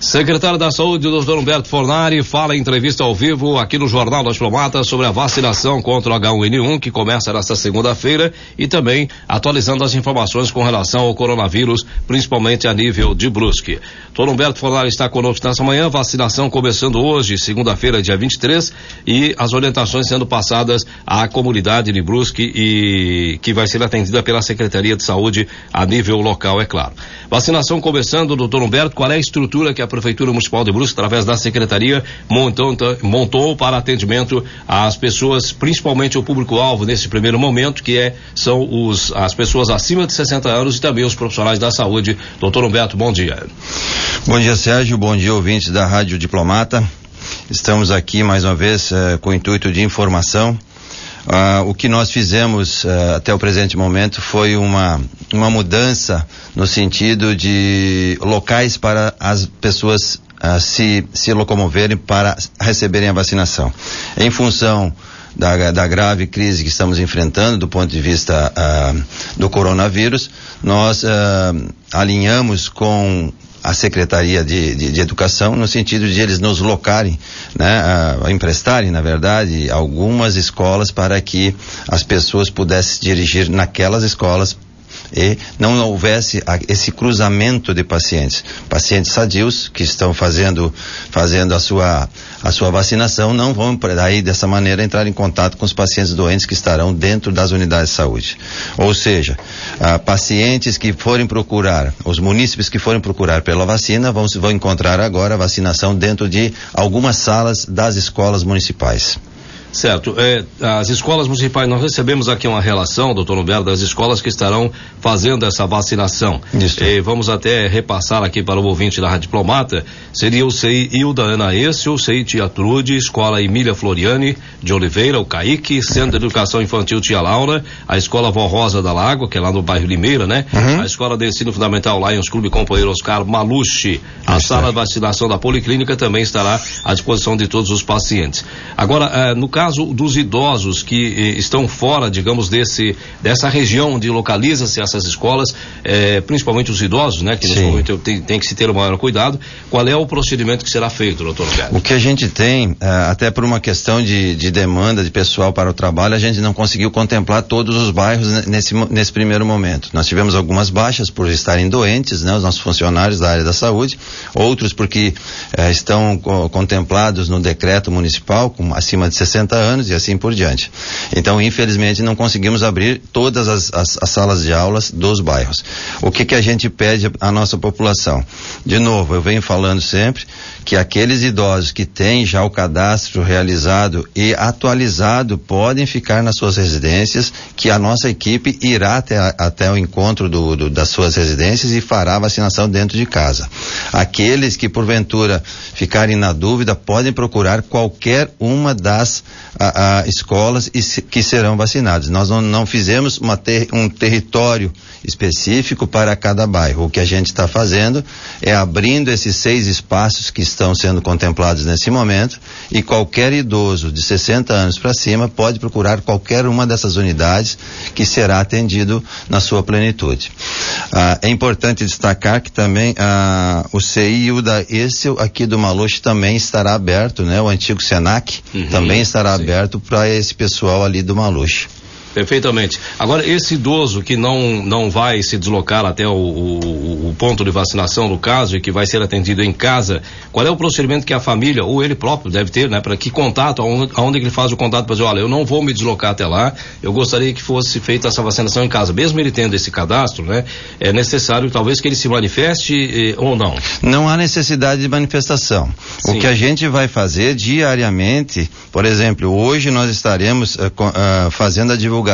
Secretário da Saúde, Dr. Humberto Fornari, fala em entrevista ao vivo aqui no Jornal das Diplomatas sobre a vacinação contra o H1N1 que começa nesta segunda-feira e também atualizando as informações com relação ao coronavírus, principalmente a nível de Brusque. Dr. Humberto Fornari está conosco nessa manhã, vacinação começando hoje, segunda-feira, dia 23, e as orientações sendo passadas à comunidade de Brusque e que vai ser atendida pela Secretaria de Saúde a nível local, é claro. Vacinação começando, Dr. Humberto, qual é a estrutura que a Prefeitura Municipal de Brusque, através da Secretaria, montou para atendimento às pessoas, principalmente o público-alvo nesse primeiro momento, que são as pessoas acima de 60 anos e também os profissionais da saúde. Doutor Humberto, bom dia. Bom dia, Sérgio, bom dia, ouvintes da Rádio Diplomata. Estamos aqui mais uma vez com o intuito de informação. O que nós fizemos até o presente momento foi uma mudança no sentido de locais para as pessoas se locomoverem para receberem a vacinação. Em função da grave crise que estamos enfrentando do ponto de vista do coronavírus, nós alinhamos com a Secretaria de Educação, no sentido de eles nos locarem, emprestarem, na verdade, algumas escolas para que as pessoas pudessem se dirigir naquelas escolas e não houvesse esse cruzamento de pacientes sadios que estão fazendo a sua vacinação, não vão daí dessa maneira entrar em contato com os pacientes doentes que estarão dentro das unidades de saúde. Ou seja, pacientes que forem procurar, os munícipes que forem procurar pela vacina vão encontrar agora a vacinação dentro de algumas salas das escolas municipais. Certo, as escolas municipais, nós recebemos aqui uma relação, doutor Humberto, das escolas que estarão fazendo essa vacinação. Isso. Vamos até repassar aqui para o ouvinte da Rádio Diplomata, seria o CEI Hilda Ana Écio, o CEI Tia Trude, Escola Emília Floriani de Oliveira, o CAIC, Centro de Educação Infantil Tia Laura, a Escola Vó Rosa da Lagoa, que é lá no bairro Limeira, né? Uhum. A Escola de Ensino Fundamental Lions Clube Companheiro Oscar Malucci, a sala de vacinação da Policlínica também estará à disposição de todos os pacientes. Agora, no caso dos idosos que estão fora, digamos, dessa região onde localiza-se essas escolas, principalmente os idosos, né? Que nesse momento tem que se ter o maior cuidado. Qual é o procedimento que será feito, doutor Humberto? O que a gente tem, até por uma questão de demanda de pessoal para o trabalho, a gente não conseguiu contemplar todos os bairros nesse primeiro momento. Nós tivemos algumas baixas por estarem doentes, né? Os nossos funcionários da área da saúde, outros porque estão contemplados no decreto municipal com acima de 60 anos e assim por diante. Então, infelizmente, não conseguimos abrir todas as salas de aulas dos bairros. O que a gente pede à nossa população? De novo, eu venho falando sempre que aqueles idosos que têm já o cadastro realizado e atualizado podem ficar nas suas residências, que a nossa equipe irá até o encontro das suas residências e fará a vacinação dentro de casa. Aqueles que porventura ficarem na dúvida podem procurar qualquer uma das escolas que serão vacinados. Nós não fizemos um território específico para cada bairro. O que a gente está fazendo é abrindo esses 6 espaços que estão sendo contemplados nesse momento, e qualquer idoso de 60 anos para cima pode procurar qualquer uma dessas unidades que será atendido na sua plenitude. É importante destacar que também o CEI Hilda Écio aqui do Maluxi também estará aberto, né? O antigo Senac também estará aberto para esse pessoal ali do Maluxi. Perfeitamente. Agora, esse idoso que não vai se deslocar até o ponto de vacinação, no caso, e que vai ser atendido em casa, qual é o procedimento que a família, ou ele próprio, deve ter, né? Para que contato, aonde ele faz o contato para dizer, olha, eu não vou me deslocar até lá, eu gostaria que fosse feita essa vacinação em casa. Mesmo ele tendo esse cadastro, né? É necessário, talvez, que ele se manifeste ou não? Não há necessidade de manifestação. Sim. O que a gente vai fazer diariamente, por exemplo, hoje nós estaremos fazendo a divulgação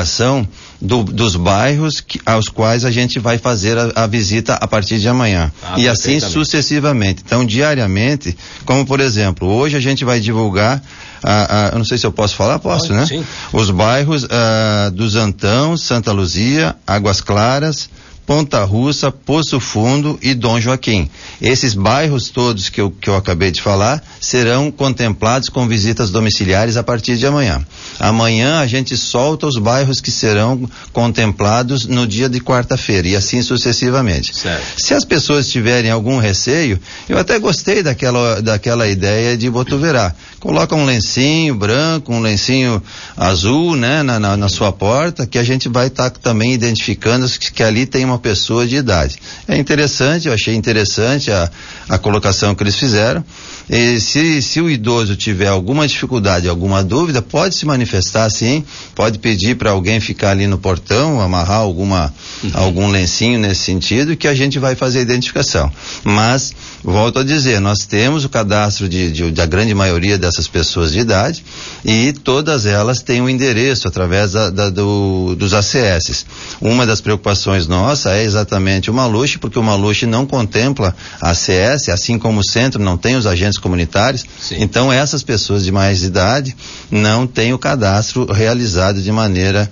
dos bairros aos quais a gente vai fazer a visita a partir de amanhã. E assim sucessivamente. Então, diariamente, como por exemplo, hoje a gente vai divulgar, eu não sei se eu posso falar, posso, né? Sim. Os bairros do Zantão, Santa Luzia, Águas Claras, Ponta Russa, Poço Fundo e Dom Joaquim. Esses bairros todos que eu acabei de falar serão contemplados com visitas domiciliares a partir de amanhã. Amanhã a gente solta os bairros que serão contemplados no dia de quarta-feira e assim sucessivamente. Certo. Se as pessoas tiverem algum receio, eu até gostei daquela ideia de Botuverá. Coloca um lencinho branco, um lencinho azul, né, na sua porta, que a gente vai estar também identificando que ali tem uma pessoa de idade. É interessante, eu achei interessante a colocação que eles fizeram. E se o idoso tiver alguma dificuldade, alguma dúvida, pode se manifestar sim, pode pedir para alguém ficar ali no portão, amarrar algum lencinho nesse sentido, que a gente vai fazer a identificação. Mas, volto a dizer, nós temos o cadastro da grande maioria dessas pessoas de idade e todas elas têm um endereço através dos ACS. Uma das preocupações nossa é exatamente o Maluche, porque o Maluche não contempla a ACS, assim como o centro não tem os agentes comunitários. Sim. Então essas pessoas de mais idade não têm o cadastro realizado de maneira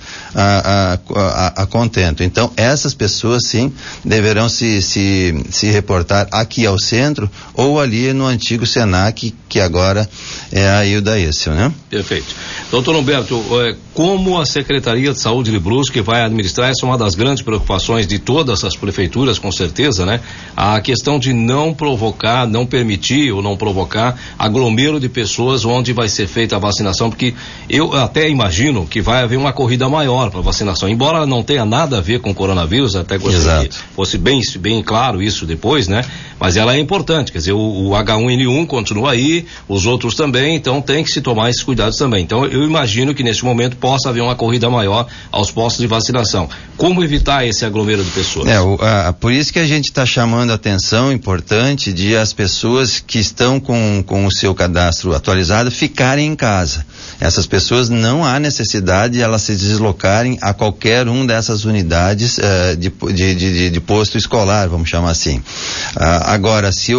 a contento. Então essas pessoas sim deverão se reportar aqui ao centro ou ali no antigo Senac, que agora é a Hilda Essel, né? Perfeito. Doutor Humberto, como a Secretaria de Saúde de Brusque vai administrar, essa é uma das grandes preocupações de todas as prefeituras, com certeza, né? A questão de não provocar, não permitir ou não provocar aglomero de pessoas onde vai ser feita a vacinação, porque eu até imagino que vai haver uma corrida maior para vacinação, embora não tenha nada a ver com o coronavírus, até gostaria que fosse bem claro isso depois, né? Mas ela é importante, quer dizer, o H1N1 continua aí, os outros também, então tem que se tomar esses cuidados também. Então eu imagino que nesse momento possa haver uma corrida maior aos postos de vacinação. Como evitar esse aglomero de pessoas? Por isso que a gente está chamando a atenção importante de as pessoas que estão com o seu cadastro atualizado ficarem em casa. Essas pessoas não há necessidade de elas se deslocarem a qualquer dessas unidades de posto escolar, vamos chamar assim. Agora, se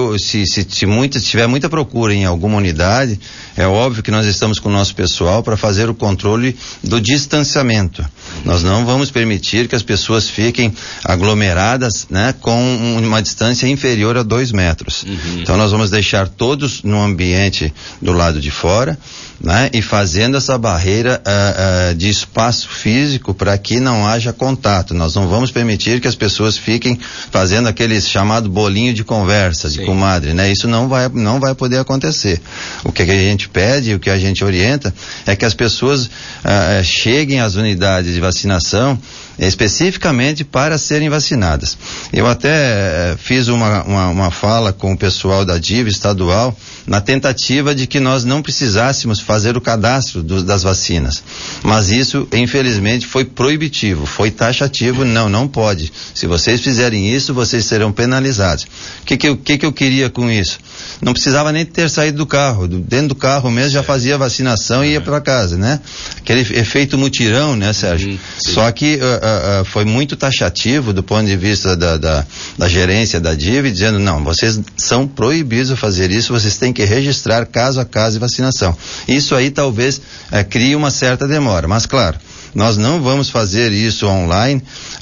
tiver muita procura em alguma unidade, é óbvio que nós estamos com o nosso pessoal para fazer o controle do distanciamento. Nós não vamos permitir que as pessoas fiquem aglomeradas, né, com uma distância inferior a 2 metros. Então nós vamos deixar todos no ambiente do lado de fora, né, e fazendo essa barreira de espaço físico para que não haja contato. Nós não vamos permitir que as pessoas fiquem fazendo aquele chamado bolinho de conversa, de comadre, né? Isso não vai poder acontecer. O que a gente pede, o que a gente orienta é que as pessoas cheguem às unidades de vacinação especificamente para serem vacinadas. Eu até fiz uma fala com o pessoal da DIV estadual na tentativa de que nós não precisássemos fazer o cadastro das vacinas, mas isso infelizmente foi proibitivo, foi taxativo, não pode. Se vocês fizerem isso, vocês serão penalizados. O que eu queria com isso? Não precisava nem ter saído do carro, dentro do carro mesmo já fazia a vacinação e ia para casa, né? Aquele efeito mutirão, né, Sérgio? Só que foi muito taxativo do ponto de vista da gerência da DIV, dizendo, não, vocês são proibidos de fazer isso, vocês têm que registrar caso a caso de vacinação. Isso aí talvez crie uma certa demora, mas claro, nós não vamos fazer isso online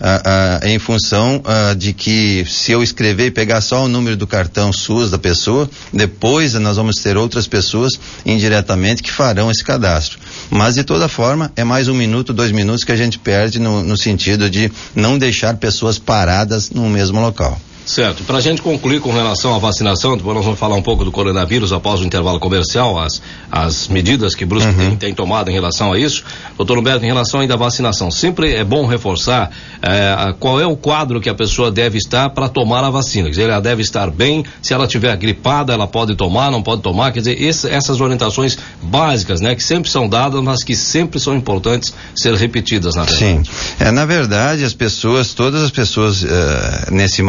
em função de que se eu escrever e pegar só o número do cartão SUS da pessoa, depois nós vamos ter outras pessoas indiretamente que farão esse cadastro. Mas de toda forma é mais 1 minuto, 2 minutos que a gente perde no sentido de não deixar pessoas paradas no mesmo local. Certo. Para a gente concluir com relação à vacinação, depois nós vamos falar um pouco do coronavírus após o intervalo comercial, as medidas que Brusque tem tomado em relação a isso. Doutor Humberto, em relação ainda à vacinação, sempre é bom reforçar qual é o quadro que a pessoa deve estar para tomar a vacina. Quer dizer, ela deve estar bem, se ela estiver gripada, ela pode tomar, não pode tomar. Quer dizer, essas orientações básicas, né, que sempre são dadas, mas que sempre são importantes ser repetidas na verdade. Sim. Na verdade, todas as pessoas nesse momento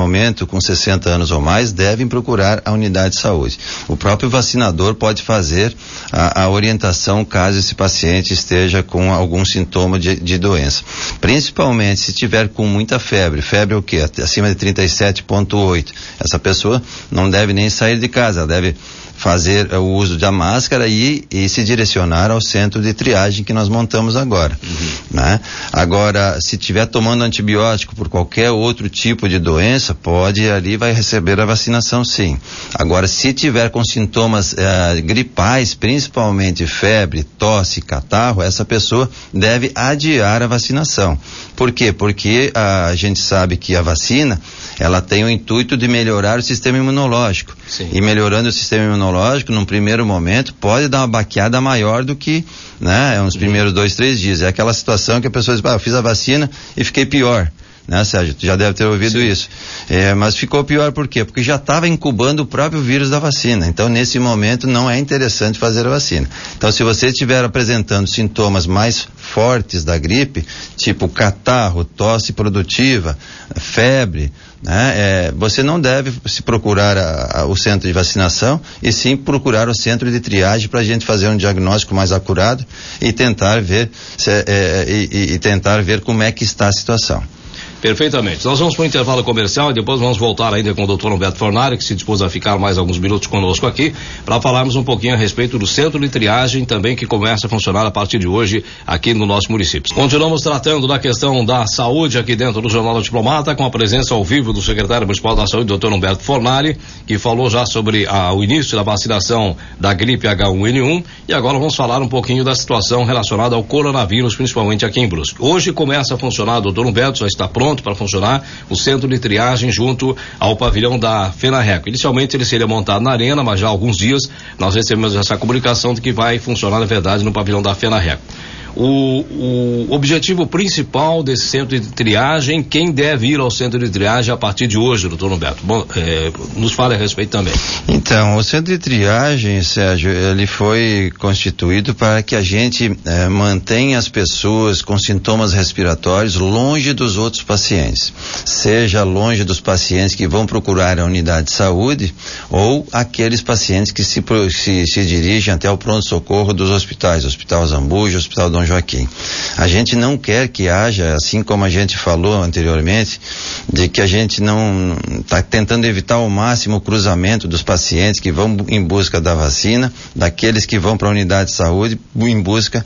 com 60 anos ou mais devem procurar a unidade de saúde. O próprio vacinador pode fazer a orientação caso esse paciente esteja com algum sintoma de doença. Principalmente se tiver com muita febre. Febre é o quê? Acima de 37,8. Essa pessoa não deve nem sair de casa, ela deve fazer o uso da máscara e se direcionar ao centro de triagem que nós montamos agora, né? Agora, se estiver tomando antibiótico por qualquer outro tipo de doença, pode ir ali, vai receber a vacinação, sim. Agora, se tiver com sintomas gripais, principalmente febre, tosse, catarro, essa pessoa deve adiar a vacinação. Por quê? Porque a gente sabe que a vacina, ela tem o intuito de melhorar o sistema imunológico. Sim. E melhorando o sistema imunológico, num primeiro momento, pode dar uma baqueada maior do que, né, nos primeiros 2-3 dias. É aquela situação que a pessoa diz, eu fiz a vacina e fiquei pior. Né, Sérgio? Tu já deve ter ouvido isso. Mas ficou pior por quê? Porque já estava incubando o próprio vírus da vacina. Então, nesse momento, não é interessante fazer a vacina. Então, se você estiver apresentando sintomas mais fortes da gripe, tipo catarro, tosse produtiva, febre, né, você não deve se procurar o centro de vacinação e sim procurar o centro de triagem para a gente fazer um diagnóstico mais acurado e tentar ver tentar ver como é que está a situação. Perfeitamente. Nós vamos para o intervalo comercial e depois vamos voltar ainda com o Dr. Humberto Fornari, que se dispôs a ficar mais alguns minutos conosco aqui, para falarmos um pouquinho a respeito do centro de triagem também, que começa a funcionar a partir de hoje aqui no nosso município. Continuamos tratando da questão da saúde aqui dentro do Jornal do Diplomata, com a presença ao vivo do secretário municipal da Saúde, Dr. Humberto Fornari, que falou já sobre o início da vacinação da gripe H1N1, e agora vamos falar um pouquinho da situação relacionada ao coronavírus, principalmente aqui em Brusque. Hoje começa a funcionar, Dr. Humberto, já está pronto para funcionar o centro de triagem junto ao pavilhão da FENARRECO. Inicialmente ele seria montado na arena, mas já há alguns dias nós recebemos essa comunicação de que vai funcionar, na verdade, no pavilhão da FENARRECO. O objetivo principal desse centro de triagem, quem deve ir ao centro de triagem a partir de hoje, doutor Humberto? Bom, nos fale a respeito também. Então, o centro de triagem, Sérgio, ele foi constituído para que a gente mantenha as pessoas com sintomas respiratórios longe dos outros pacientes, seja longe dos pacientes que vão procurar a unidade de saúde ou aqueles pacientes que se dirigem até o pronto-socorro dos hospitais, Hospital Zambuja, Hospital Dom Joaquim. A gente não quer que haja, assim como a gente falou anteriormente, de que a gente não está tentando evitar ao máximo o cruzamento dos pacientes que vão em busca da vacina, daqueles que vão para a unidade de saúde em busca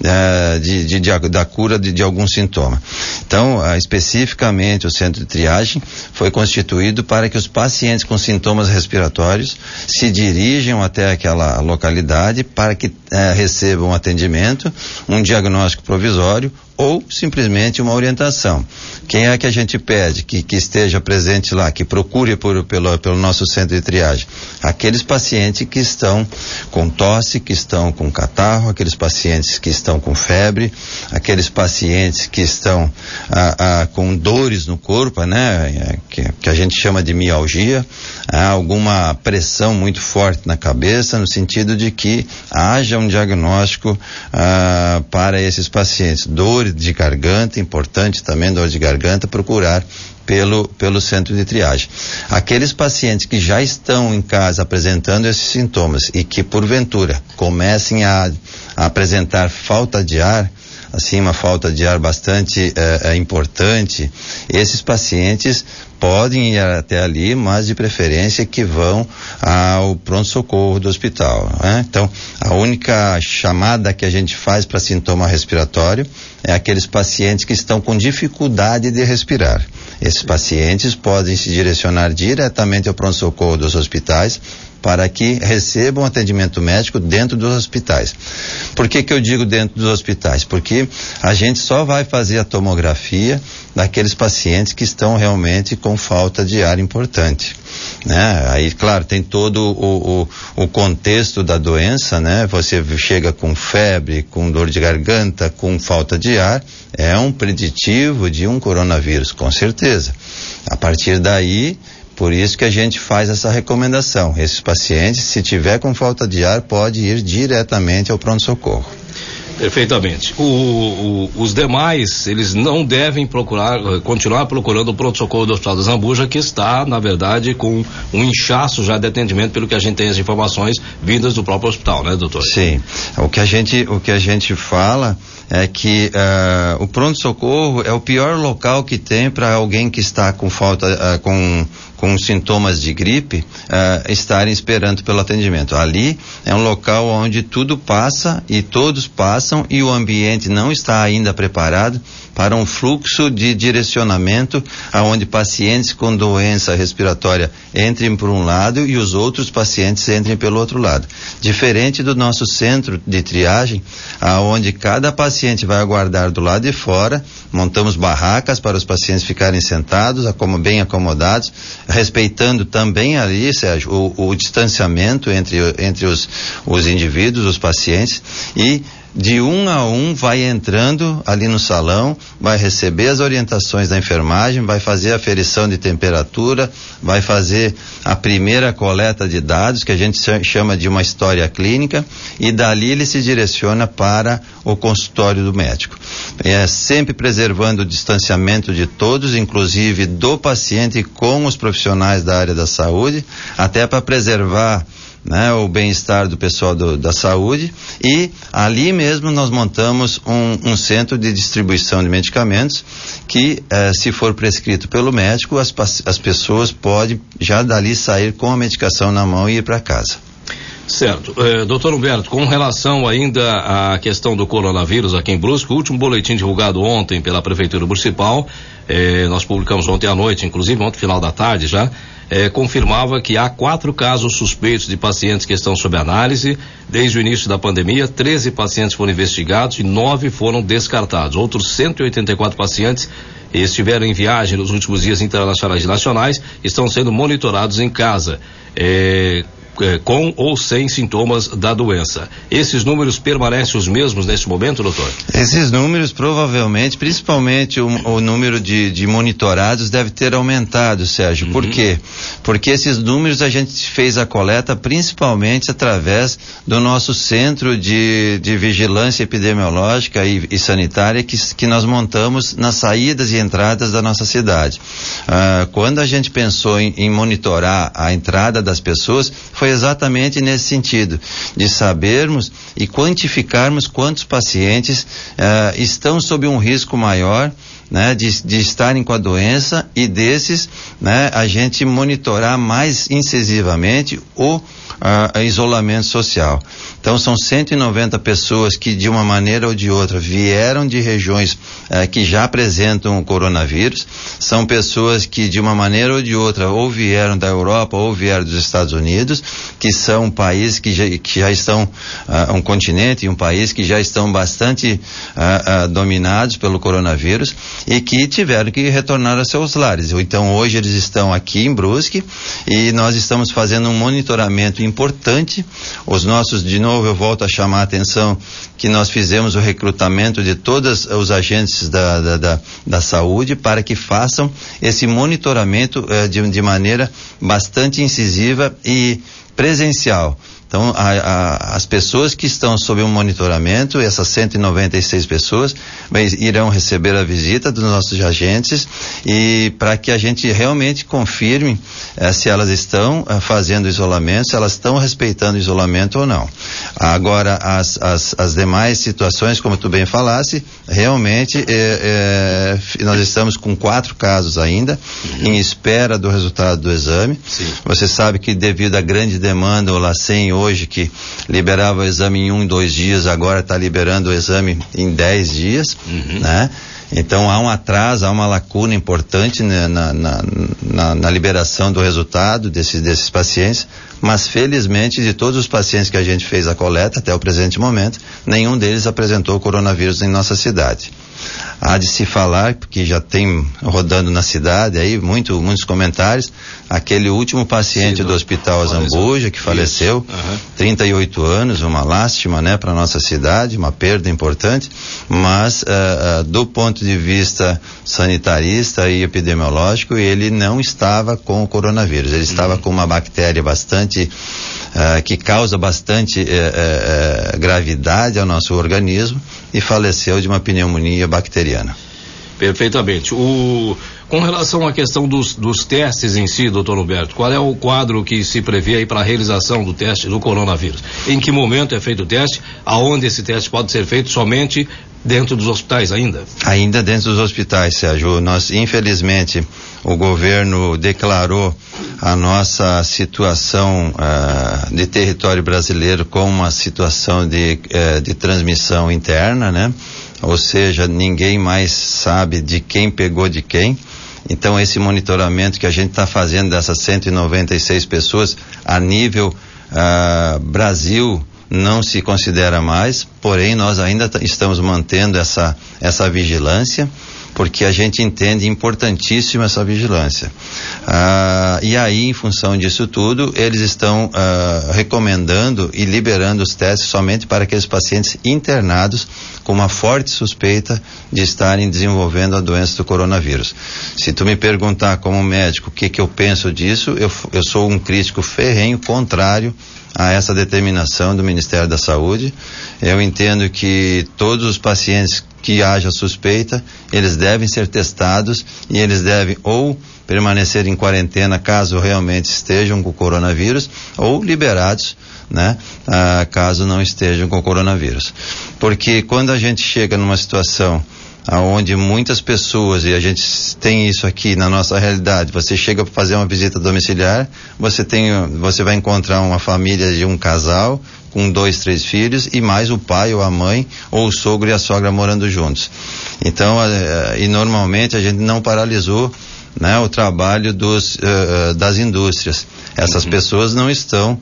da cura de algum sintoma. Então, especificamente o centro de triagem foi constituído para que os pacientes com sintomas respiratórios se dirijam até aquela localidade para que recebam atendimento, um diagnóstico provisório ou simplesmente uma orientação. Quem é que a gente pede que esteja presente lá, que procure pelo nosso centro de triagem? Aqueles pacientes que estão com tosse, que estão com catarro, aqueles pacientes que estão com febre, aqueles pacientes que estão com dores no corpo, né? Que a gente chama de mialgia, alguma pressão muito forte na cabeça, no sentido de que haja um diagnóstico para esses pacientes. Dor de garganta, importante também, dor de garganta, procurar pelo centro de triagem. Aqueles pacientes que já estão em casa apresentando esses sintomas e que porventura comecem a apresentar falta de ar, assim, uma falta de ar bastante importante, esses pacientes podem ir até ali, mas de preferência que vão ao pronto-socorro do hospital, né? Então, a única chamada que a gente faz para sintoma respiratório é aqueles pacientes que estão com dificuldade de respirar. Esses pacientes podem se direcionar diretamente ao pronto-socorro dos hospitais para que recebam atendimento médico dentro dos hospitais. Por que eu digo dentro dos hospitais? Porque a gente só vai fazer a tomografia daqueles pacientes que estão realmente com falta de ar importante, né? Aí, claro, tem todo o contexto da doença, né? Você chega com febre, com dor de garganta, com falta de ar, é um preditivo de um coronavírus, com certeza. A partir daí, por isso que a gente faz essa recomendação. Esses pacientes, se tiver com falta de ar, pode ir diretamente ao pronto-socorro. Perfeitamente. Os demais, eles não devem continuar procurando o pronto-socorro do Hospital da Zambuja, que está, na verdade, com um inchaço já de atendimento, pelo que a gente tem as informações vindas do próprio hospital, né, doutor? Sim. O que a gente fala é que o pronto-socorro é o pior local que tem para alguém que está com com sintomas de gripe estarem esperando pelo atendimento. Ali é um local onde tudo passa e todos passam, e o ambiente não está ainda preparado para um fluxo de direcionamento aonde pacientes com doença respiratória entrem por um lado e os outros pacientes entrem pelo outro lado. Diferente do nosso centro de triagem, aonde cada paciente vai aguardar do lado de fora, montamos barracas para os pacientes ficarem sentados, bem acomodados, respeitando também ali, Sérgio, o distanciamento entre os indivíduos, os pacientes, e de um a um vai entrando ali no salão, vai receber as orientações da enfermagem, vai fazer a aferição de temperatura, vai fazer a primeira coleta de dados, que a gente chama de uma história clínica, e dali ele se direciona para o consultório do médico. Sempre preservando o distanciamento de todos, inclusive do paciente com os profissionais da área da saúde, até para preservar o bem-estar do pessoal da saúde. E ali mesmo nós montamos um centro de distribuição de medicamentos que, se for prescrito pelo médico, as pessoas podem já dali sair com a medicação na mão e ir para casa. Certo. Doutor Humberto, com relação ainda à questão do coronavírus aqui em Brusque, o último boletim divulgado ontem pela Prefeitura Municipal, nós publicamos ontem à noite, inclusive ontem final da tarde já, confirmava que há 4 casos suspeitos de pacientes que estão sob análise. Desde o início da pandemia, 13 pacientes foram investigados e 9 foram descartados. Outros 184 pacientes estiveram em viagem nos últimos dias internacionais e nacionais, estão sendo monitorados em casa, com ou sem sintomas da doença. Esses números permanecem os mesmos neste momento, doutor? Esses números provavelmente, principalmente o número de monitorados deve ter aumentado, Sérgio. Por quê? Porque esses números a gente fez a coleta principalmente através do nosso centro de vigilância epidemiológica e sanitária que nós montamos nas saídas e entradas da nossa cidade. Quando a gente pensou em monitorar a entrada das pessoas, foi exatamente nesse sentido, de sabermos e quantificarmos quantos pacientes estão sob um risco maior, de estarem com a doença, e desses, a gente monitorar mais incisivamente o isolamento social. Então são 190 pessoas que de uma maneira ou de outra vieram de regiões que já apresentam o coronavírus, são pessoas que de uma maneira ou de outra ou vieram da Europa ou vieram dos Estados Unidos, que são países que já estão, um continente e um país que já estão bastante dominados pelo coronavírus e que tiveram que retornar a seus lares. Então hoje eles estão aqui em Brusque e nós estamos fazendo um monitoramento importante. De novo eu volto a chamar a atenção que nós fizemos o recrutamento de todos os agentes da saúde para que façam esse monitoramento de maneira bastante incisiva e presencial. Então, as pessoas que estão sob um monitoramento, essas 196 pessoas, irão receber a visita dos nossos agentes, e para que a gente realmente confirme se elas estão fazendo isolamento, se elas estão respeitando o isolamento ou não. Agora, as demais situações, como tu bem falasse, realmente nós estamos com 4 casos ainda, em espera do resultado do exame. Sim. Você sabe que devido à grande demanda, o LACEN hoje, que liberava o exame em 1-2 dias, agora está liberando o exame em 10 dias, Então há um atraso, há uma lacuna importante na liberação do resultado desses pacientes, mas felizmente de todos os pacientes que a gente fez a coleta até o presente momento, nenhum deles apresentou coronavírus em nossa cidade. Há de se falar, porque já tem rodando na cidade aí muitos comentários, aquele último paciente do Hospital Zambuja que faleceu, 38 anos, uma lástima, para nossa cidade, uma perda importante, mas do ponto de vista sanitarista e epidemiológico, ele não estava com o coronavírus, ele estava com uma bactéria bastante que causa bastante gravidade ao nosso organismo e faleceu de uma pneumonia bacteriana. Perfeitamente. Com relação à questão dos testes em si, doutor Humberto, qual é o quadro que se prevê aí para a realização do teste do coronavírus? Em que momento é feito o teste? Aonde esse teste pode ser feito? Somente dentro dos hospitais ainda? Ainda dentro dos hospitais, Sérgio. Nós, infelizmente, o governo declarou a nossa situação de território brasileiro como uma situação de transmissão interna, né? Ou seja, ninguém mais sabe de quem pegou de quem. Então, esse monitoramento que a gente está fazendo dessas 196 pessoas a nível Brasil não se considera mais, porém nós ainda estamos mantendo essa vigilância, porque a gente entende importantíssima essa vigilância. E aí, em função disso tudo, eles estão recomendando e liberando os testes somente para aqueles pacientes internados com uma forte suspeita de estarem desenvolvendo a doença do coronavírus. Se tu me perguntar como médico o que eu penso disso, eu sou um crítico ferrenho contrário a essa determinação do Ministério da Saúde. Eu entendo que todos os pacientes que haja suspeita, eles devem ser testados e eles devem ou permanecer em quarentena caso realmente estejam com o coronavírus, ou liberados, né, caso não estejam com o coronavírus. Porque quando a gente chega numa situação onde muitas pessoas, e a gente tem isso aqui na nossa realidade, você chega para fazer uma visita domiciliar, você vai encontrar uma família de um casal com 2, 3 filhos e mais o pai ou a mãe ou o sogro e a sogra morando juntos. Então, e normalmente a gente não paralisou, né, o trabalho das indústrias. Essas pessoas não estão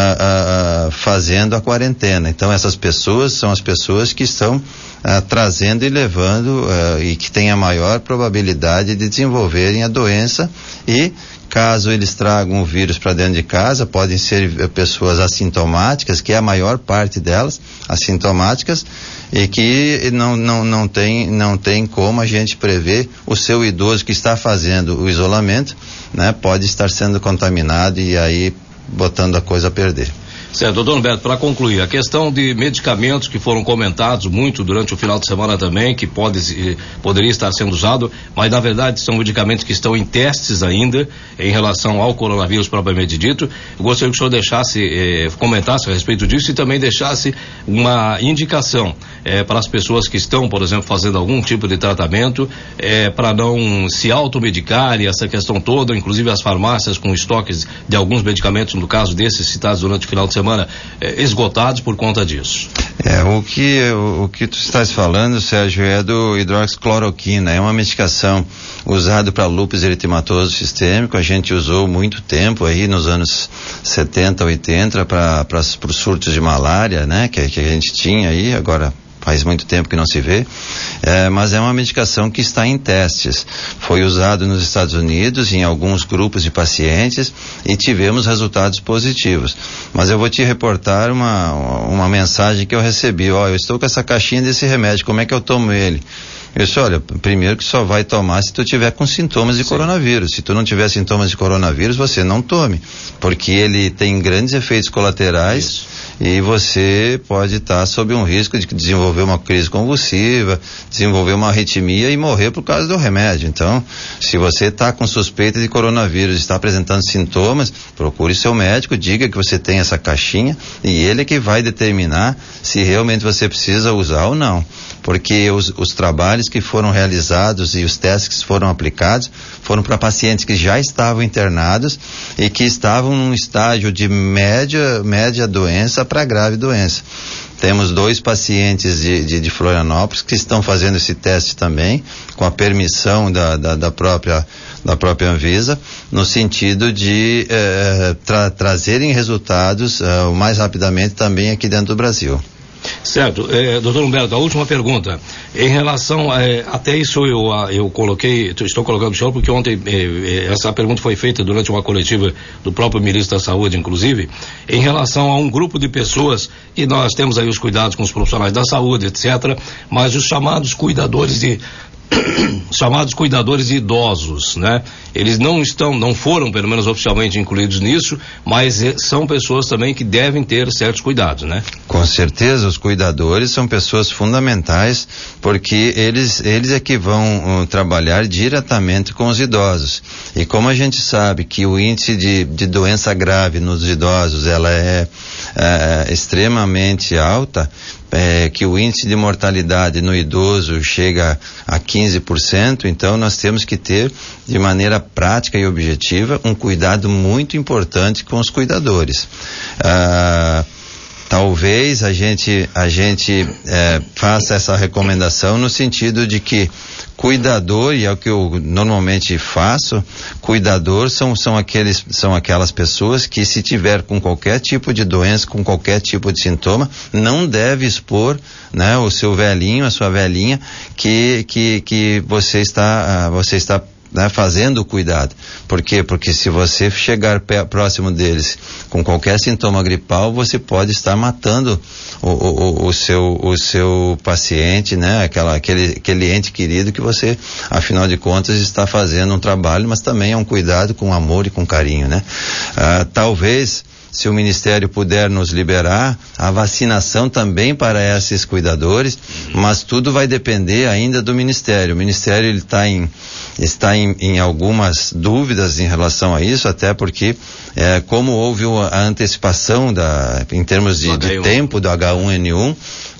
fazendo a quarentena. Então, essas pessoas são as pessoas que estão trazendo e levando e que têm a maior probabilidade de desenvolverem a doença, e caso eles tragam o vírus para dentro de casa, podem ser pessoas assintomáticas, que é a maior parte delas, assintomáticas, e que não tem como a gente prever. O seu idoso que está fazendo o isolamento, né, pode estar sendo contaminado e aí botando a coisa a perder. Certo, doutor Humberto, para concluir, a questão de medicamentos que foram comentados muito durante o final de semana também, que poderia estar sendo usado, mas na verdade são medicamentos que estão em testes ainda em relação ao coronavírus propriamente dito. Eu gostaria que o senhor comentasse a respeito disso e também deixasse uma indicação para as pessoas que estão, por exemplo, fazendo algum tipo de tratamento, para não se automedicar, e essa questão toda, inclusive as farmácias com estoques de alguns medicamentos, no caso desses citados durante o final de semana, esgotados por conta disso. O que tu estás falando, Sérgio, é do hidroxicloroquina. É uma medicação usada para lúpus eritematoso sistêmico. A gente usou muito tempo aí nos anos 70, 80 para os surtos de malária, né, que a gente tinha aí. Agora faz muito tempo que não se vê, mas é uma medicação que está em testes. Foi usado nos Estados Unidos em alguns grupos de pacientes e tivemos resultados positivos. Mas eu vou te reportar uma mensagem que eu recebi. Eu estou com essa caixinha desse remédio, como é que eu tomo ele? Eu disse, olha, primeiro que só vai tomar se tu tiver com sintomas de coronavírus. Se tu não tiver sintomas de coronavírus, você não tome, porque ele tem grandes efeitos colaterais. Isso. E você pode estar sob um risco de desenvolver uma crise convulsiva, desenvolver uma arritmia e morrer por causa do remédio. Então, se você está com suspeita de coronavírus, está apresentando sintomas, procure seu médico, diga que você tem essa caixinha e ele é que vai determinar se realmente você precisa usar ou não. Porque os trabalhos que foram realizados e os testes que foram aplicados foram para pacientes que já estavam internados e que estavam num estágio de média doença para grave doença. Temos 2 pacientes de Florianópolis que estão fazendo esse teste também, com a permissão da própria Anvisa, no sentido de trazerem resultados o mais rapidamente também aqui dentro do Brasil. Certo, doutor Humberto, a última pergunta, em relação até isso eu estou colocando o senhor porque ontem essa pergunta foi feita durante uma coletiva do próprio ministro da Saúde, inclusive, em relação a um grupo de pessoas, e nós temos aí os cuidados com os profissionais da saúde, etc., mas os chamados cuidadores de chamados cuidadores idosos, né? Eles não foram, pelo menos oficialmente, incluídos nisso, mas são pessoas também que devem ter certos cuidados, né? Com certeza, os cuidadores são pessoas fundamentais, porque eles é que vão trabalhar diretamente com os idosos. E como a gente sabe que o índice de doença grave nos idosos, ela é extremamente alta, que o índice de mortalidade no idoso chega a 15%, então nós temos que ter, de maneira prática e objetiva, um cuidado muito importante com os cuidadores. Talvez a gente faça essa recomendação no sentido de que cuidador, e é o que eu normalmente faço, cuidador são aquelas pessoas que, se tiver com qualquer tipo de doença, com qualquer tipo de sintoma, não deve expor, né, o seu velhinho, a sua velhinha, que você está né, fazendo o cuidado. Por quê? Porque se você chegar próximo deles com qualquer sintoma gripal, você pode estar matando o seu paciente, né, aquele ente querido que você, afinal de contas, está fazendo um trabalho, mas também é um cuidado com amor e com carinho, né? Talvez, se o Ministério puder nos liberar a vacinação também para esses cuidadores, mas tudo vai depender ainda do Ministério. O Ministério ele está em algumas dúvidas em relação a isso, até porque como houve a antecipação em termos de tempo do H1N1,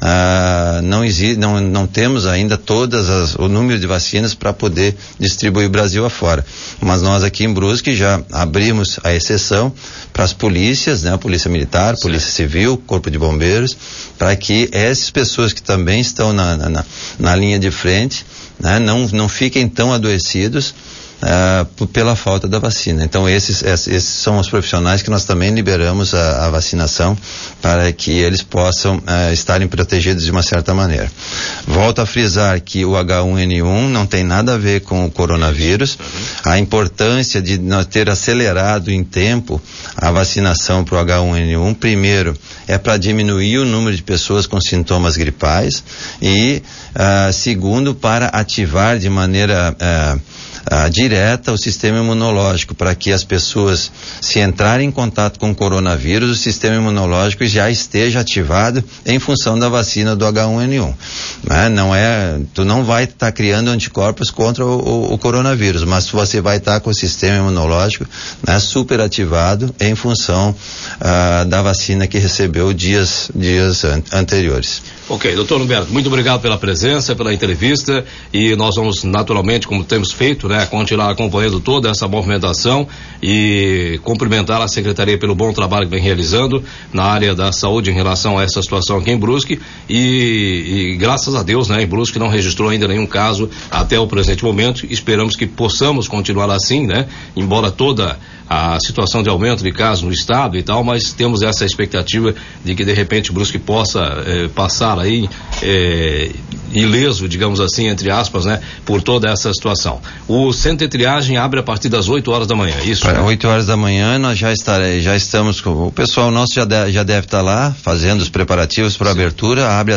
não temos ainda o número de vacinas para poder distribuir Brasil afora. Mas nós aqui em Brusque já abrimos a exceção para as polícias, né, a Polícia Militar, Polícia Civil, Corpo de Bombeiros, para que essas pessoas que também estão na linha de frente, né, não fiquem tão adoecidos pela falta da vacina. Então esses são os profissionais que nós também liberamos a vacinação para que eles possam estarem protegidos de uma certa maneira. Volto a frisar que o H1N1 não tem nada a ver com o coronavírus. A importância de nós ter acelerado em tempo a vacinação para o H1N1, primeiro, é para diminuir o número de pessoas com sintomas gripais e segundo, para ativar de maneira direta o sistema imunológico, para que as pessoas, se entrarem em contato com o coronavírus, o sistema imunológico já esteja ativado em função da vacina do H1N1. Né? Tu não vai estar criando anticorpos contra o coronavírus, mas você vai estar com o sistema imunológico, né, super ativado em função da vacina que recebeu dias anteriores. Ok, doutor Humberto, muito obrigado pela presença, pela entrevista, e nós vamos naturalmente, como temos feito, né, continuar acompanhando toda essa movimentação e cumprimentar a Secretaria pelo bom trabalho que vem realizando na área da saúde em relação a essa situação aqui em Brusque e graças a Deus, né, em Brusque não registrou ainda nenhum caso até o presente momento. Esperamos que possamos continuar assim, né, embora toda a situação de aumento de casos no estado e tal, mas temos essa expectativa de que de repente Brusque possa passar aí ileso, digamos assim, entre aspas, né, por toda essa situação. O centro de triagem abre a partir das 8 horas da manhã, isso? Para 8 horas da manhã nós já estamos com o pessoal nosso já deve estar lá fazendo os preparativos para a abertura. Abre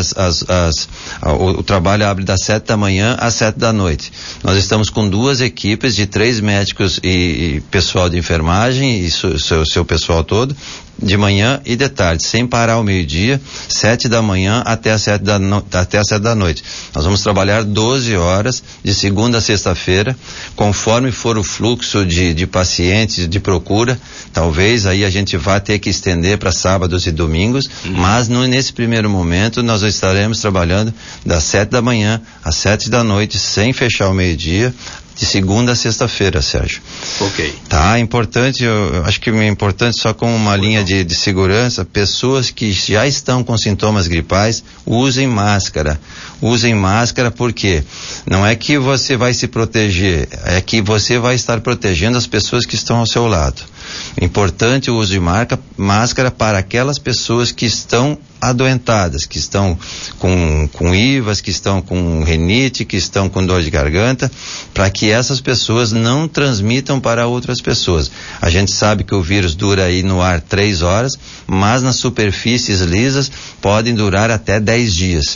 o trabalho abre das 7 da manhã às 7 da noite. Nós estamos com 2 equipes de 3 médicos e pessoal de enfermagem e seu pessoal todo, de manhã e de tarde, sem parar ao meio-dia, 7 da manhã até as 7 da noite. Nós vamos trabalhar 12 horas de segunda a sexta-feira, conforme for o fluxo de pacientes de procura. Talvez aí a gente vá ter que estender para sábados e domingos, mas nesse primeiro momento nós estaremos trabalhando das 7 da manhã às 7 da noite, sem fechar ao meio-dia, de segunda a sexta-feira, Sérgio. Ok. Tá, importante, eu acho que é importante só como uma linha de segurança, pessoas que já estão com sintomas gripais, usem máscara. Usem máscara porque não é que você vai se proteger, é que você vai estar protegendo as pessoas que estão ao seu lado. Importante o uso de máscara para aquelas pessoas que estão adoentadas, que estão com IVAs, que estão com rinite, que estão com dor de garganta, para que essas pessoas não transmitam para outras pessoas. A gente sabe que o vírus dura aí no ar 3 horas, mas nas superfícies lisas podem durar até 10 dias.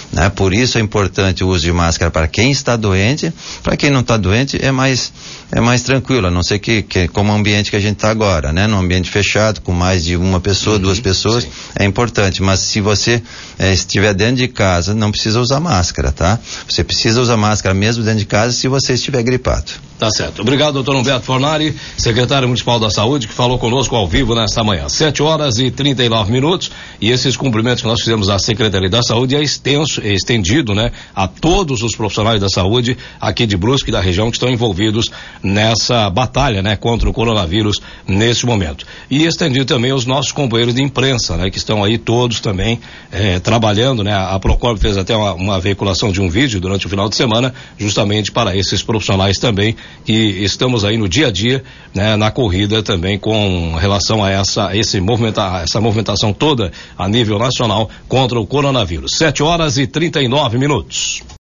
né? Por isso é importante o uso de máscara para quem está doente. Para quem não está doente é mais tranquilo, a não ser que como o ambiente que a gente está agora, né? Num ambiente fechado, com mais de uma pessoa, duas pessoas, sim, é importante. Mas se você estiver dentro de casa, não precisa usar máscara, tá? Você precisa usar máscara mesmo dentro de casa se você estiver gripado. Tá certo. Obrigado, doutor Humberto Fornari, secretário municipal da Saúde, que falou conosco ao vivo nesta manhã. 7h39. E esses cumprimentos que nós fizemos à Secretaria da Saúde é estendido, né, a todos os profissionais da saúde aqui de Brusque e da região que estão envolvidos nessa batalha, né, contra o coronavírus nesse momento. E estendido também aos nossos companheiros de imprensa, né, que estão aí todos também trabalhando, né. A Procorp fez até uma veiculação de um vídeo durante o final de semana, justamente para esses profissionais também, que estamos aí no dia a dia, né, na corrida também com relação a essa movimentação toda a nível nacional contra o coronavírus. 7h39.